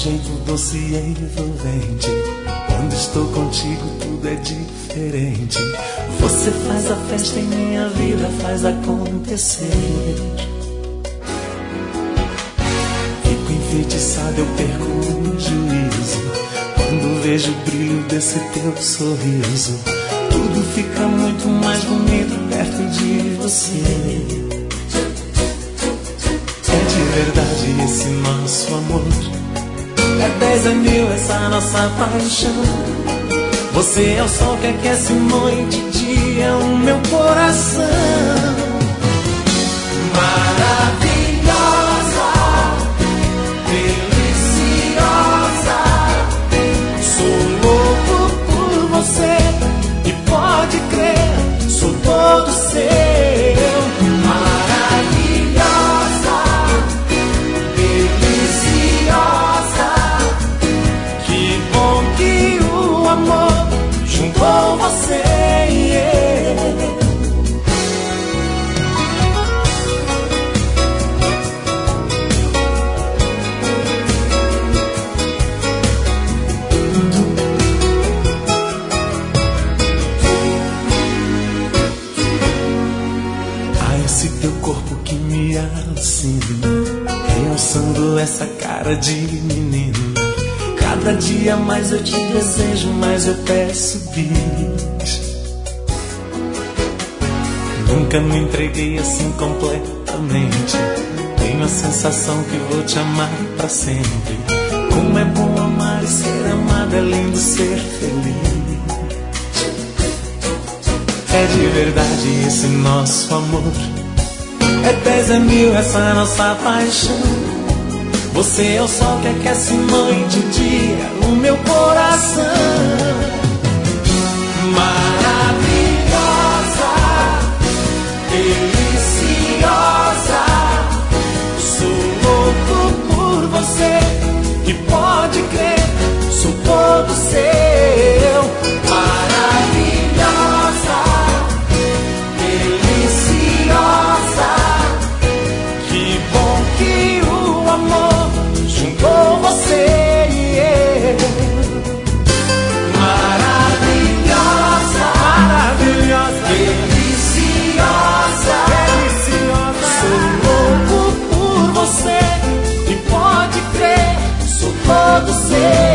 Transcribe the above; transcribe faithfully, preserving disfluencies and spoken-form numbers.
jeito doce e envolvente. Quando estou contigo tudo é diferente. Você faz a festa em minha vida, faz acontecer. Fico enfeitiçado, eu perco o juízo quando vejo o brilho desse teu sorriso. Tudo fica muito mais bonito perto de você. É de verdade esse nosso amor. É dez a mil essa nossa paixão. Você é o sol que aquece noite e dia o meu coração. Maravilhosa, deliciosa, sou louco por você e pode crer, sou todo seu. Com você, yeah. Ah, esse teu corpo que me alucina, realçando essa cara de menina. Cada dia mais eu te desejo, mais eu peço bis. Nunca me entreguei assim completamente. Tenho a sensação que vou te amar pra sempre. Como é bom amar e ser amado, é lindo ser feliz. É de verdade esse nosso amor. É dez a mil essa nossa paixão. Você é o sol que aquece noite e dia o meu coração. Maravilhosa, deliciosa, sou louco por você e pode crer, sou todo seu. Maravilhosa, deliciosa, que bom que o amor com você, yeah. Maravilhosa, maravilhosa, deliciosa, deliciosa. Sou louco por você e pode crer, sou todo seu.